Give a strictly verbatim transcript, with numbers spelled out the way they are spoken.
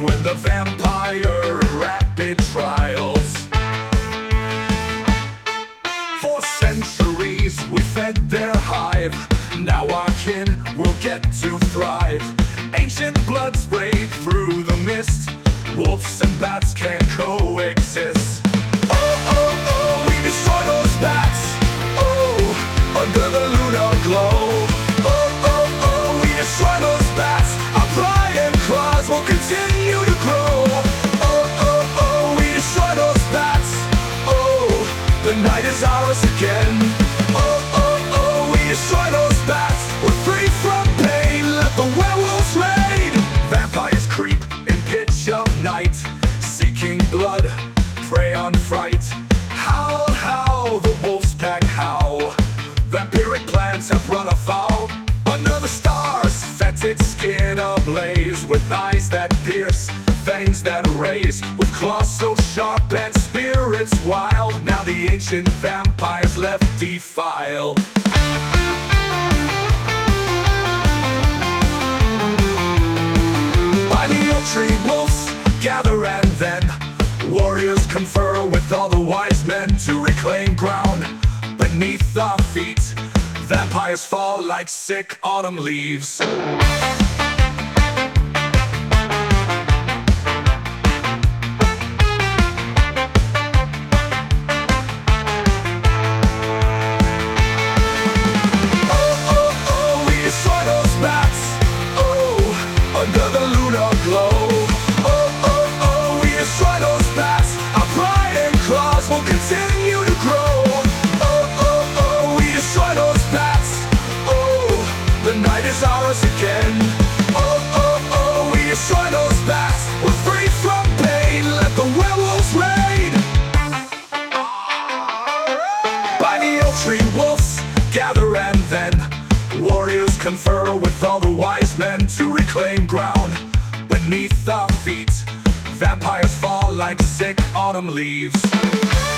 win the vampire rapid trials. For centuries we fed their hive, now our kin will get to thrive. Ancient blood sprayed through the mist, wolves and bats can coexist. Oh, oh, oh, we destroy those bats, oh, under the lunar glow. Oh, oh, oh, we destroy those bats, our prying claws will continue to grow. Oh, oh, oh, we destroy those bats, oh, the night is ours again. Oh, oh, oh, we destroy those bats, we're free from pain, let the werewolves raid. Vampires creep in pitch of night, seeking blood, prey on fright. Howl, howl, the wolves pack howl, vampiric plants have run afoul. Under the stars, fetid skin ablaze, with eyes that pierce, fangs that raise, with claws so sharp and spirits wild. Now the ancient vampires left defiled. By the oak tree wolves gather, and then warriors confer with all the wise men to reclaim ground beneath our feet. Vampires fall like sick autumn leaves. Under the lunar glow. Oh, oh, oh, we destroy those bats, our pride and claws will continue to grow. Oh, oh, oh, we destroy those bats, oh, the night is ours again. Oh, oh, oh, we destroy those bats, we're free from pain, let the werewolves raid. By the oak tree wolves gather, and then warriors confer with all the wise men to reclaim ground beneath our feet. Vampires fall like sick autumn leaves.